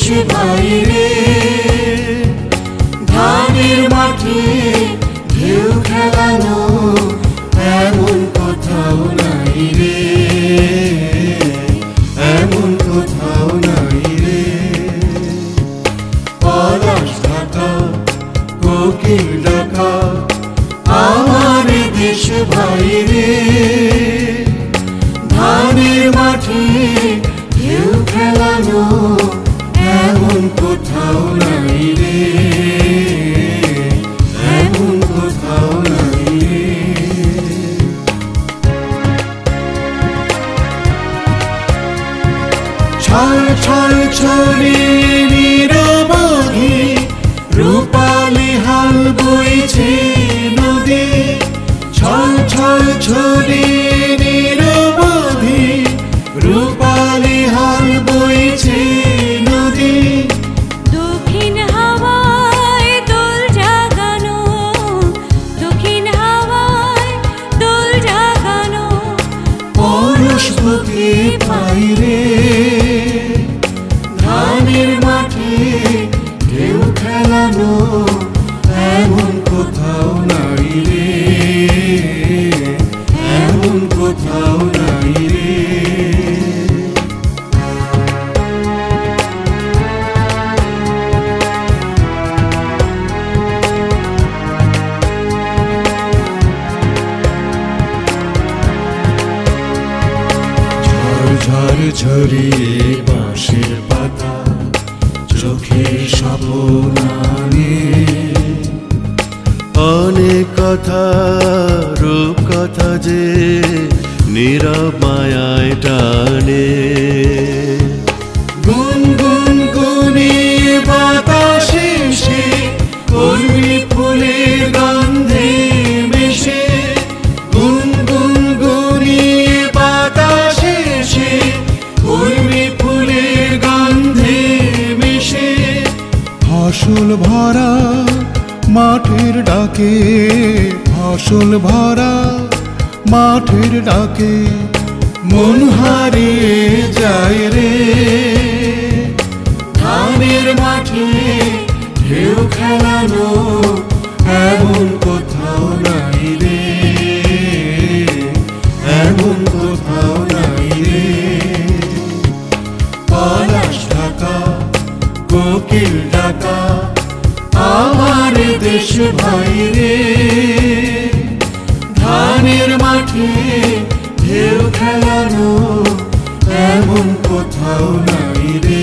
দেশ ভাই রে, ধানের মাঠে ঢেউ খেলানো এমন কোথাও নাই রে, এমন কোথাও নাই রে। পলাশ ঢাকা কোকিল ডাকা আমার দেশ ভাই রে, ধানের মাঠে ঢেউ খেলানো এমন কোথাও নাই রে, এমন কোথাও নাই রে। ছল ছল ছড়িয়ে নিরবধি রূপালি হাল বইছে নদী, ছল ছল ছড়িয়ে নিরবধি রূপালি হাল বইছে নদী। দক্ষিণ হাওয়ায় দোল জাগানো, দক্ষিণ হাওয়ায় দোল জাগানো পরশ বুকে পাই রে, ধানের মাঠে ঢেউ খেলানো এমন কোথাও নাই রে, এমন কোথাও নাই রে। ঝড় ঝরিয়ে বাঁশের পাতা চোখে স্বপ্ন আনে, অনেক কথা রূপ কথা যে নীরব মায়ায় টানে। গুনগুন গুনিয়ে বাতাসে সে কলমি ফুলের গন্ধে মিশে, গুনগুন গুনিয়ে বাতাসে সে কলমি ফুলের গন্ধে মিশে। ফসল ভরা মাঠের ডাকে, ফসল ভরা মাঠের ডাকে মন হারিয়ে যায় রে, ধানের মাঠে ঢেউ খেলানো এমন কোথাও নাই রে, এমন কোথাও নাই রে। পলাশ ঢাকা কোকিল ডাকা আমার দেশ ভাই রে, ধানের মাঠে ঢেউ খেলানো এমন কোথাও নাই রে,